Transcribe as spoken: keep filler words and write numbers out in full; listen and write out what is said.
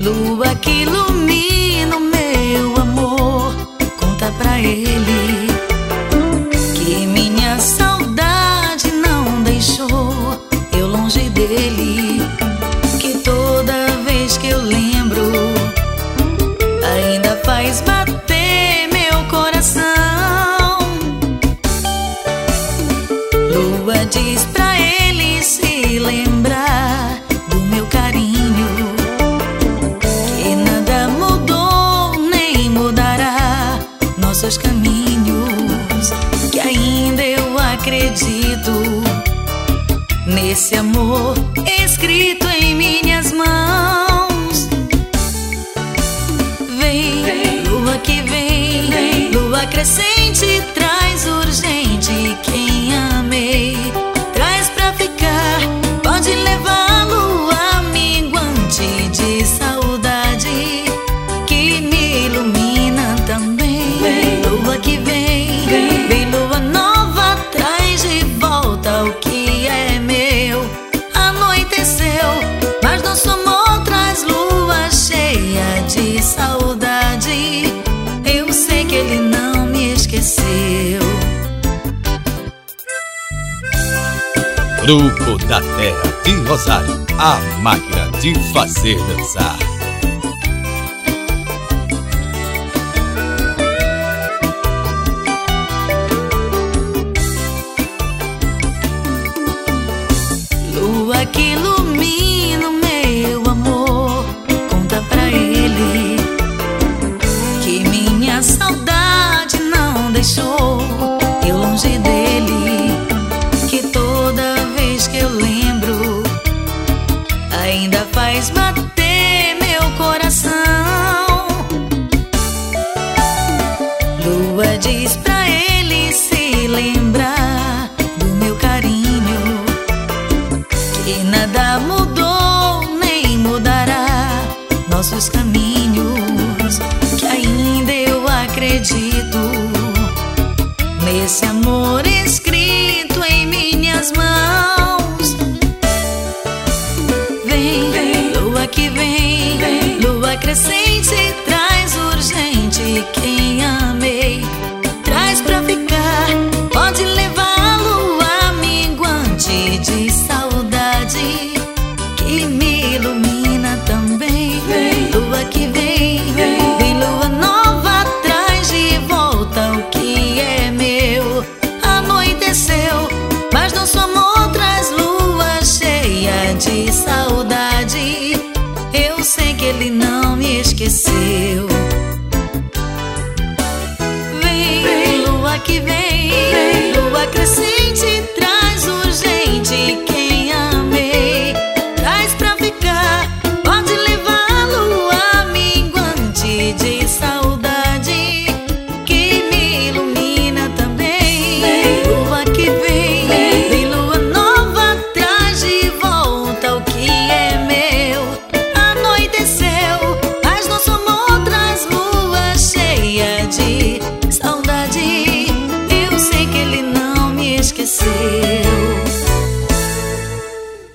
Lua que ilumina o meu amor, conta pra ele que minha saudade não deixou eu longe dele, que toda vez que eu lembro ainda faz bater meu coração. Lua diz pra ele se lembrar do meu carinho, que nada mudou nem mudará nossos caminhos, que ainda eu acredito nesse amor escrito em minhas mãos. Vem, vem lua que vem, vem, lua crescente, traz urgente quem amei, traz pra ficar, pode levá-lo a minguante de saudade que me ilumina também. Vem, lua que vem, vem, vem lua nova, traz de volta o que é meu. Anoiteceu, mas nosso amor traz lua cheia de saudade. Eu sei que ele não me esqueceu. Grupo da Terra de Rosário, a máquina de fazer dançar. Lua que ilumina o meu amor, conta pra ele que minha saudade não deixou eu longe dele, que toda vez que eu lembro ainda faz bater meu coração. Lua diz pra ele se lembrar do meu carinho, que nada mudou nem mudará nossos caminhos, que ainda eu acredito nesse amor escrito em minhas mãos. Vem, vem lua que vem, vem, lua crescente, traz urgente quem amei, traz pra ficar.